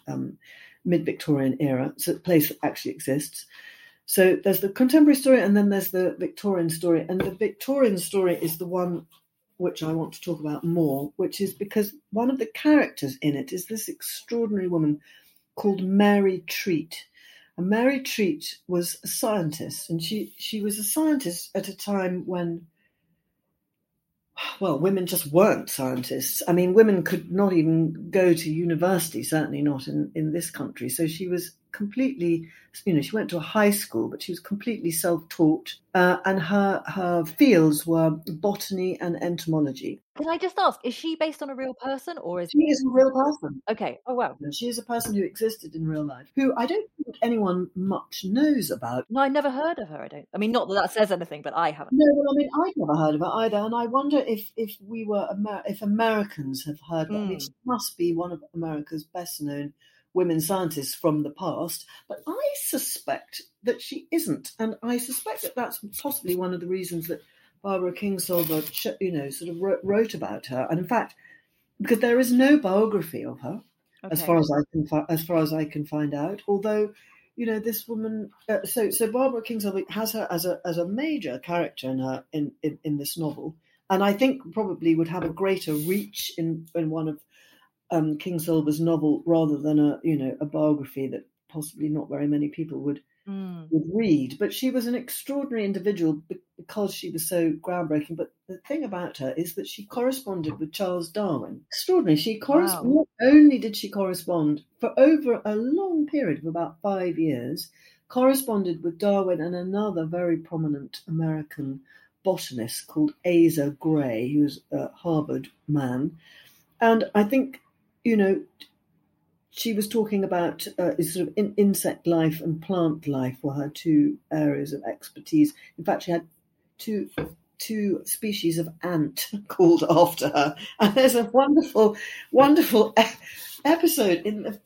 era. It's a place that actually exists. So there's the contemporary story, and then there's the Victorian story. And the Victorian story is the one which I want to talk about more, which is because one of the characters in it is this extraordinary woman called Mary Treat. And Mary Treat was a scientist, and she was a scientist at a time when, well, women just weren't scientists. I mean, women could not even go to university, certainly not in this country. So she was completely, she went to a high school, but she was completely self-taught. And her fields were botany and entomology. Can I just ask, is she based on a real person, or is she is a real person? Okay. Oh, wow. She is a person who existed in real life, who I don't think anyone much knows about. No, I never heard of her. Not that says anything, but I haven't. No, well, I mean, I've never heard of her either, and I wonder if Americans have heard of her. I mean, she must be one of America's best-known women scientists from the past, but I suspect that she isn't, and I suspect that that's possibly one of the reasons that Barbara Kingsolver, sort of wrote about her. And in fact, because there is no biography of her, as far as I can find out. Although, this woman. So Barbara Kingsolver has her as a major character in this novel, and I think probably would have a greater reach in one of Kingsolver's novel rather than a biography that possibly not very many people would read. But she was an extraordinary individual because she was so groundbreaking. But the thing about her is that she corresponded with Charles Darwin. Extraordinary. Not only did she correspond for over a long period of about 5 years, corresponded with Darwin and another very prominent American botanist called Asa Gray, who was a Harvard man. And I think, she was talking about sort of insect life and plant life were her two areas of expertise. In fact, she had two species of ant called after her. And there's a wonderful, wonderful episode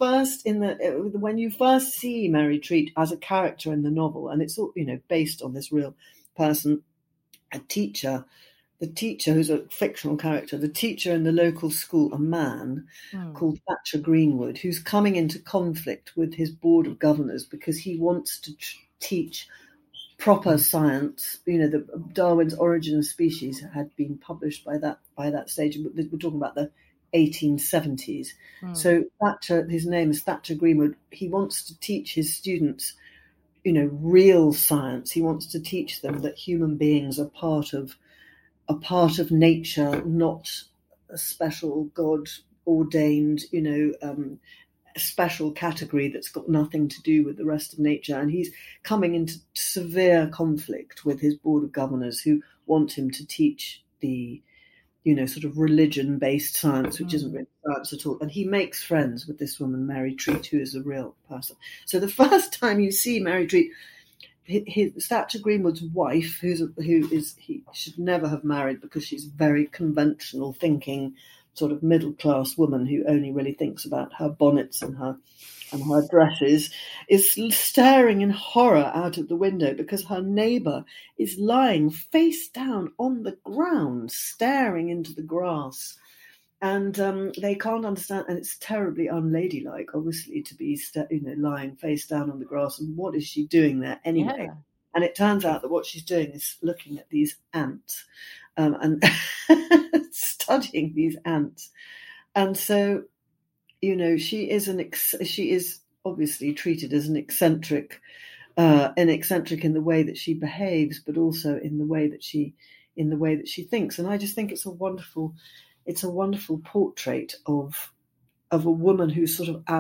when you first see Mary Treat as a character in the novel, and it's all based on this real person, a teacher. The teacher, who's a fictional character, the teacher in the local school, a man called Thatcher Greenwood, who's coming into conflict with his board of governors because he wants to teach proper science. The Darwin's Origin of Species had been published by that stage. We're talking about the 1870s. So Thatcher, his name is Thatcher Greenwood. He wants to teach his students, real science. He wants to teach them that human beings are part of nature, not a special God-ordained, special category that's got nothing to do with the rest of nature. And he's coming into severe conflict with his board of governors who want him to teach the, sort of religion-based science, which isn't really science at all. And he makes friends with this woman, Mary Treat, who is a real person. So the first time you see Mary Treat, Thatcher Greenwood's wife, who he should never have married because she's a very conventional thinking, sort of middle class woman who only really thinks about her bonnets and her dresses, is staring in horror out of the window because her neighbour is lying face down on the ground, staring into the grass. And they can't understand, and it's terribly unladylike, obviously, to be lying face down on the grass. And what is she doing there anyway? Yeah. And it turns out that what she's doing is looking at these ants and studying these ants. And so, she is obviously treated as an eccentric in the way that she behaves, but also in the way that she thinks. And I just think it's a wonderful portrait of a woman who's sort of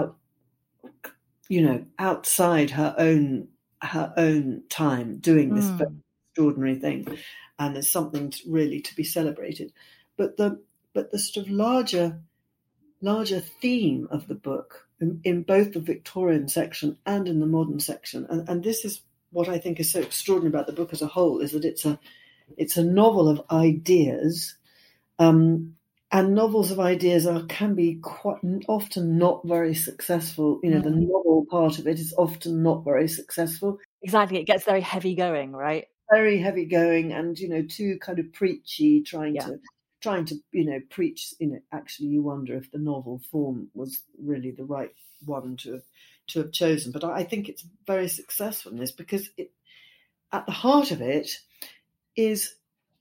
outside her own time doing this very extraordinary thing, and there's something really to be celebrated. But the sort of larger theme of the book in both the Victorian section and in the modern section, and this is what I think is so extraordinary about the book as a whole, is that it's a novel of ideas. And novels of ideas can be quite often not very successful. The novel part of it is often not very successful. Exactly. It gets very heavy going, right? Very heavy going and, too kind of preachy, trying to preach. Actually, you wonder if the novel form was really the right one to have chosen. But I think it's very successful in this because at the heart of it is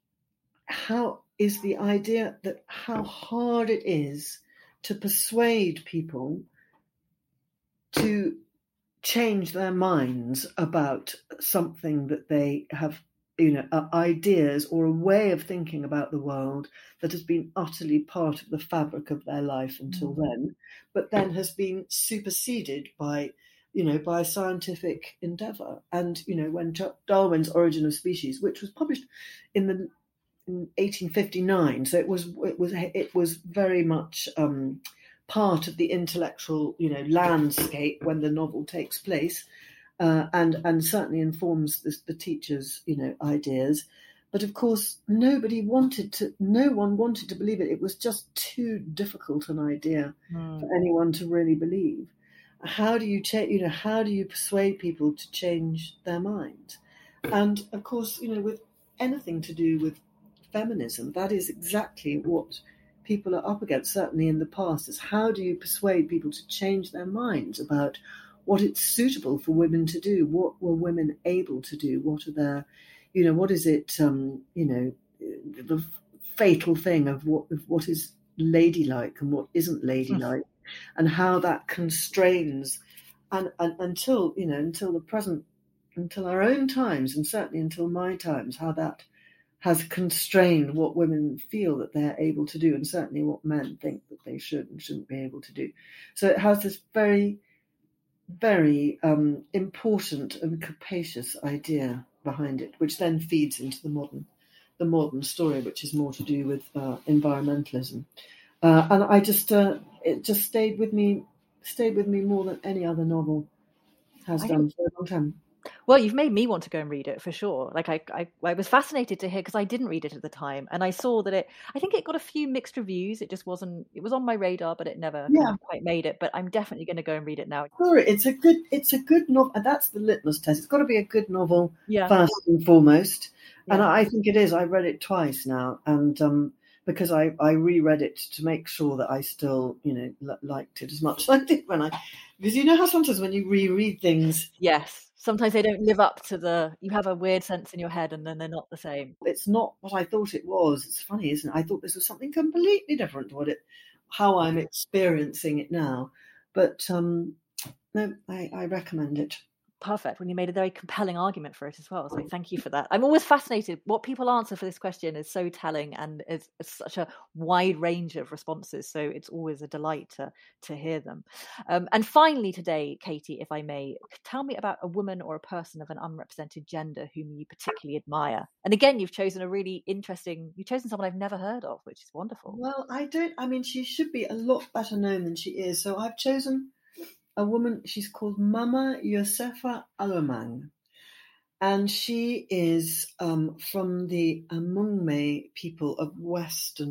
the idea that how hard it is to persuade people to change their minds about something that they have, ideas or a way of thinking about the world that has been utterly part of the fabric of their life until then, but then has been superseded by scientific endeavour. And, when Darwin's Origin of Species, which was published in 1859, so it was very much part of the intellectual landscape when the novel takes place, and certainly informs the teacher's ideas. But of course, no one wanted to believe it. It was just too difficult an idea for anyone to really believe. How do you persuade people to change their mind? And of course, with anything to do with feminism, that is exactly what people are up against, certainly in the past, is how do you persuade people to change their minds about what it's suitable for women to do. What were women able to do? What are their, what is it, the fatal thing of what is ladylike and what isn't ladylike, and how that constrains, and until the present, until our own times, and certainly until my times, how that has constrained what women feel that they're able to do, and certainly what men think that they should and shouldn't be able to do. So it has this very, very important and capacious idea behind it, which then feeds into the modern story, which is more to do with environmentalism. And I just it just stayed with me more than any other novel has done for a long time. Well, you've made me want to go and read it for sure. Like I was fascinated to hear, because I didn't read it at the time, and I saw that I think it got a few mixed reviews. It was on my radar, but it never quite made it. But I'm definitely going to go and read it now. Sure, it's a good novel. That's the litmus test. It's got to be a good novel first and foremost. Yeah. And I think it is. I read it twice now, and because I reread it to make sure that I still liked it as much as I did because you know how sometimes when you reread things, yes. Sometimes they don't live up to you have a weird sense in your head and then they're not the same. It's not what I thought it was. It's funny, isn't it? I thought this was something completely different to how I'm experiencing it now. But no, I recommend it. Perfect. When you made a very compelling argument for it as well. So thank you for that. I'm always fascinated. What people answer for this question is so telling, and it's such a wide range of responses. So it's always a delight to hear them. And finally today, Katie, if I may, tell me about a woman or a person of an unrepresented gender whom you particularly admire. And again, you've chosen someone I've never heard of, which is wonderful. Well, she should be a lot better known than she is. So I've chosen a woman. She's called Mama Youssefa Alomang, and she is from the Amungme people of West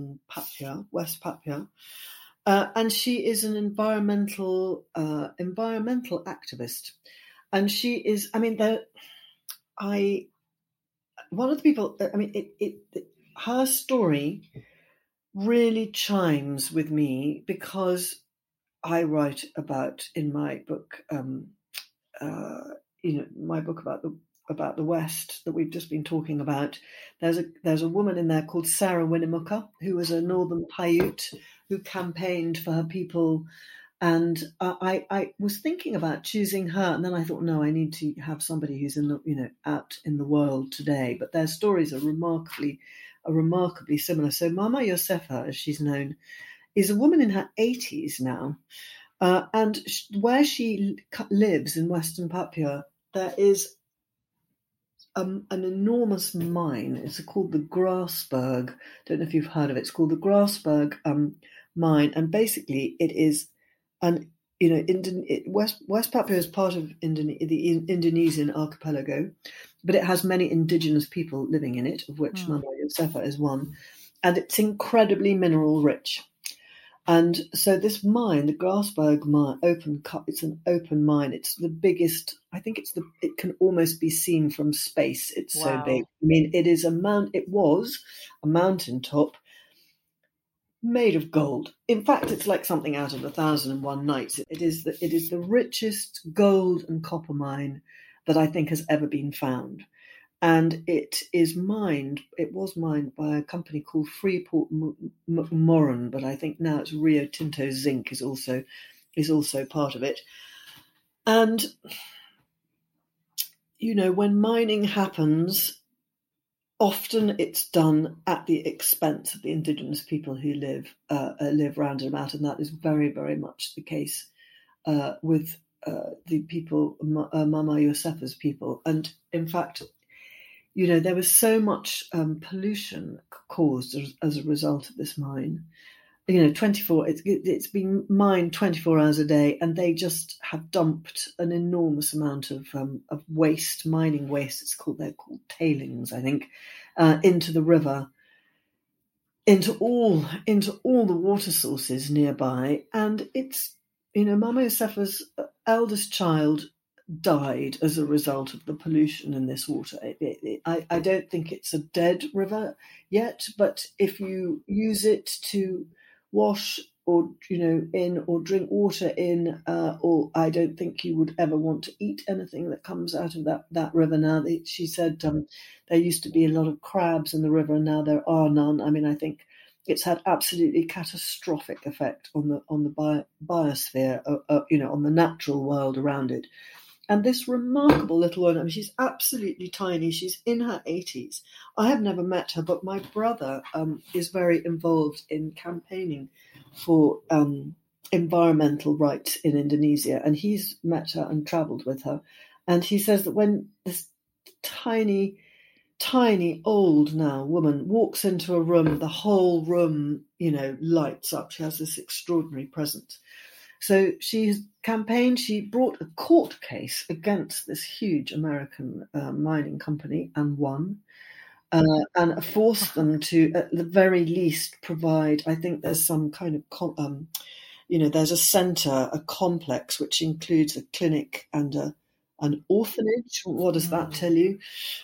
Papua, and she is an environmental activist, and she is. One of the people. Her story really chimes with me because I write about in my book, my book about the West that we've just been talking about. There's a woman in there called Sarah Winnemucca, who was a Northern Paiute who campaigned for her people, and I was thinking about choosing her, and then I thought, no, I need to have somebody who's out in the world today. But their stories are remarkably similar. So Mama Youssefa, as she's known, is a woman in her 80s now, and where she lives in Western Papua, there is an enormous mine. It's called the Grasberg. Don't know if you've heard of it. It's called the Grasberg mine, and basically it is West Papua is part of the Indonesian archipelago, but it has many indigenous people living in it, of which Mama Youssefa is one, and it's incredibly mineral rich. And so this mine, the Grasberg mine, it's an open mine. It's the biggest. I think it can almost be seen from space. It's so big. It was a mountaintop made of gold. In fact, it's like something out of 1001 Nights. It is the richest gold and copper mine that I think has ever been found. And it was mined by a company called Freeport McMoran, but I think now it's Rio Tinto Zinc is also part of it. And, when mining happens, often it's done at the expense of the indigenous people who live round and about, and that is very, very much the case with the people, Mama Youssefa's people. And in fact, there was so much pollution caused as a result of this mine. It's been mined 24 hours a day, and they just have dumped an enormous amount of waste, mining waste. They're called tailings, I think, into the river, into all the water sources nearby. And it's, Mama Youssefa's eldest child died as a result of the pollution in this water. I don't think it's a dead river yet, but if you use it to wash in or drink water in, or I don't think you would ever want to eat anything that comes out of that river now. She said there used to be a lot of crabs in the river, and now there are none. I mean, I think it's had absolutely catastrophic effect on the biosphere, on the natural world around it. And this remarkable little woman, I mean, she's absolutely tiny. She's in her 80s. I have never met her, but my brother is very involved in campaigning for environmental rights in Indonesia. And he's met her and travelled with her. And he says that when this tiny old now woman walks into a room, the whole room, lights up. She has this extraordinary presence. So she has campaigned. She brought a court case against this huge American mining company and won, and forced them to, at the very least, provide. I think there's some kind of, there's a centre, a complex which includes a clinic and an orphanage. What does that tell you?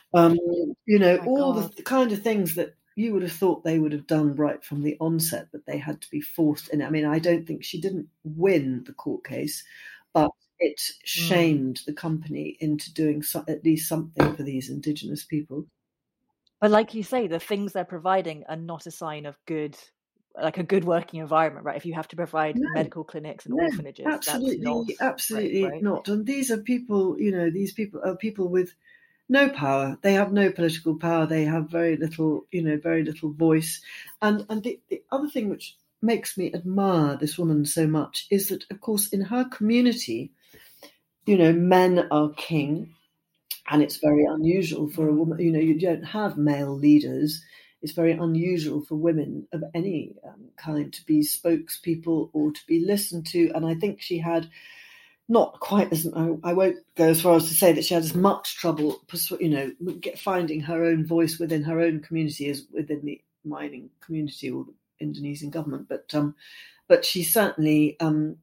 All the kind of things that you would have thought they would have done right from the onset, but they had to be forced in. I mean, I don't think she didn't win the court case, but it shamed the company into doing at least something for these Indigenous people. But like you say, the things they're providing are not a sign of a good working environment, right? If you have to provide medical clinics and orphanages, absolutely right? not. And these are people, these people are people with no power. They have no political power. They have very little voice. And the other thing which makes me admire this woman so much is that, of course, in her community, men are king, and it's very unusual for a woman. You don't have male leaders. It's very unusual for women of any kind to be spokespeople or to be listened to. And I think she had not quite as, I won't go as far as to say that she had as much trouble, finding her own voice within her own community as within the mining community or the Indonesian government. But she certainly,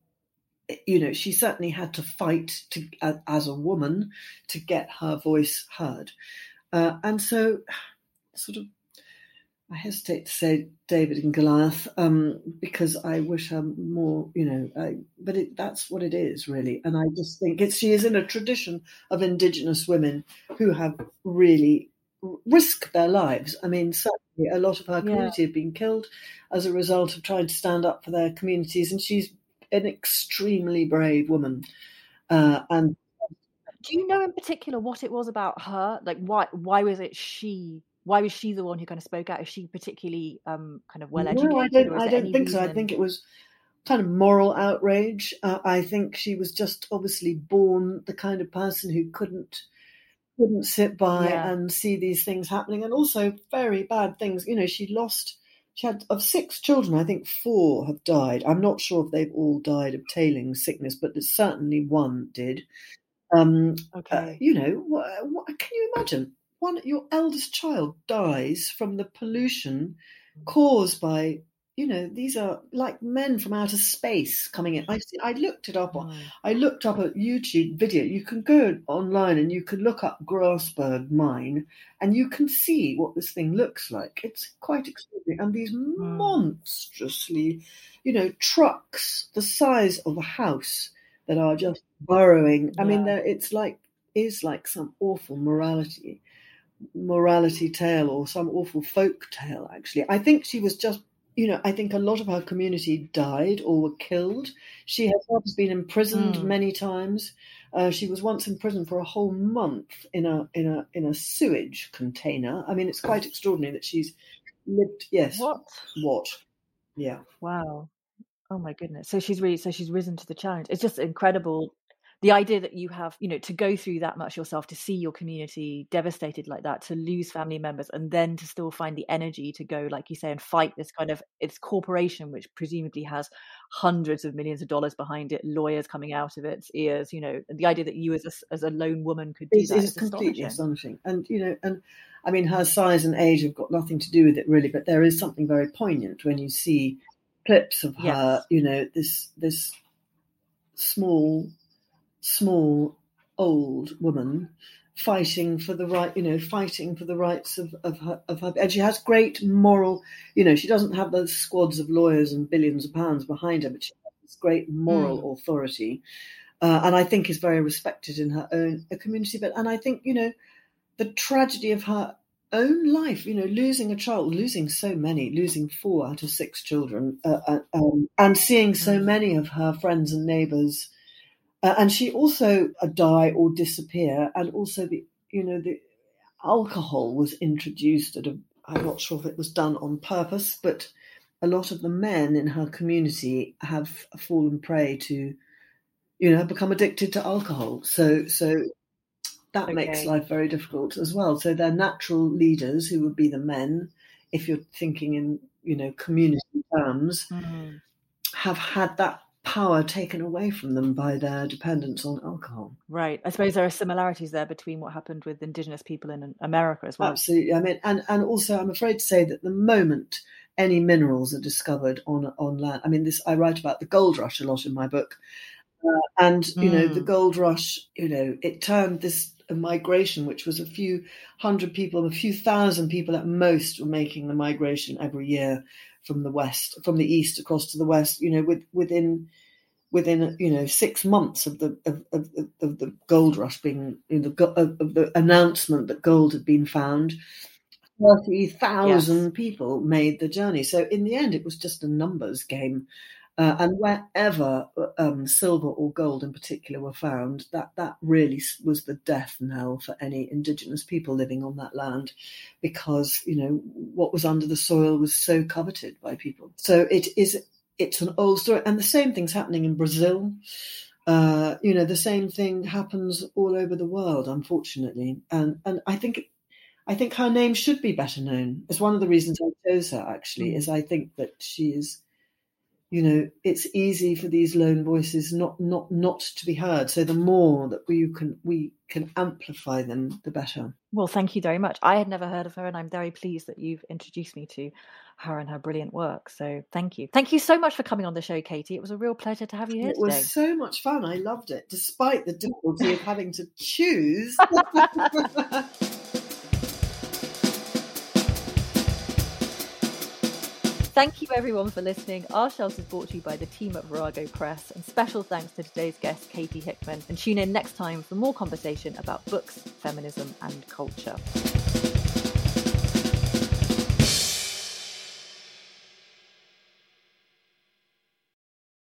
she certainly had to fight as a woman to get her voice heard. And so sort of, I hesitate to say David and Goliath because I wish her more, but that's what it is, really. And I just think she is in a tradition of Indigenous women who have really risked their lives. I mean, certainly a lot of her community have been killed as a result of trying to stand up for their communities. And she's an extremely brave woman. And do you know in particular what it was about her? Like, why was it she? Why was she the one who kind of spoke out? Is she particularly kind of well educated? No, I don't think so. I think it was kind of moral outrage. I think she was just obviously born the kind of person who couldn't sit by and see these things happening, and also very bad things. She had of 6 children, I think 4 have died. I'm not sure if they've all died of tailing sickness, but certainly one did. Okay. Can you imagine? Your eldest child dies from the pollution caused by, these are like men from outer space coming in. I looked it up. I looked up a YouTube video. You can go online and you can look up Grasberg Mine and you can see what this thing looks like. It's quite extraordinary. And these monstrously, trucks the size of a house that are just burrowing. I mean, it's like some awful morality tale or some awful folk tale, actually. I think she was just, I think a lot of her community died or were killed. She herself has been imprisoned many times. She was once in prison for a whole month in a sewage container. I mean, it's quite extraordinary that she's lived. Yes. What? Yeah. Wow. Oh my goodness. So she's risen to the challenge. It's just incredible. The idea that you have, to go through that much yourself, to see your community devastated like that, to lose family members, and then to still find the energy to go, like you say, and fight this kind of, it's corporation, which presumably has hundreds of millions of dollars behind it, lawyers coming out of its ears, the idea that you as a lone woman could do that is completely astonishing. And, and I mean, her size and age have got nothing to do with it really, but there is something very poignant when you see clips of her, this small old woman fighting for the rights of her, and she has great moral, she doesn't have those squads of lawyers and billions of pounds behind her, but she has this great moral authority, and I think is very respected in her own community. And I think, the tragedy of her own life, losing a child, losing so many, losing 4 out of 6 children, and seeing so many of her friends and neighbours. And she also die or disappear, and also the alcohol was introduced I'm not sure if it was done on purpose, but a lot of the men in her community have fallen prey to, become addicted to alcohol. So that makes life very difficult as well. So their natural leaders, who would be the men, if you're thinking in, community terms, have had that power taken away from them by their dependence on alcohol. Right. I suppose there are similarities there between what happened with Indigenous people in America as well. Absolutely. I mean, and also I'm afraid to say that the moment any minerals are discovered on land, I mean, I write about the gold rush a lot in my book. The gold rush, it turned a migration, which was a few hundred people, a few thousand people at most were making the migration every year from the east across to the west, within 6 months of the gold rush being, of the announcement that gold had been found, 30,000 people made the journey. So in the end, it was just a numbers game. And wherever silver or gold in particular were found, that really was the death knell for any Indigenous people living on that land, because, what was under the soil was so coveted by people. So it's an old story. And the same thing's happening in Brazil. The same thing happens all over the world, unfortunately. And I think her name should be better known. It's one of the reasons I chose her, actually, is I think that she is, it's easy for these lone voices not to be heard. So the more that we can amplify them, the better. Well, thank you very much. I had never heard of her, and I'm very pleased that you've introduced me to her and her brilliant work. So thank you. Thank you so much for coming on the show, Katie. It was a real pleasure to have you here today. It was so much fun. I loved it, despite the difficulty of having to choose. Thank you everyone for listening. Our Shelves is brought to you by the team at Virago Press, and special thanks to today's guest, Katie Hickman. And tune in next time for more conversation about books, feminism and culture.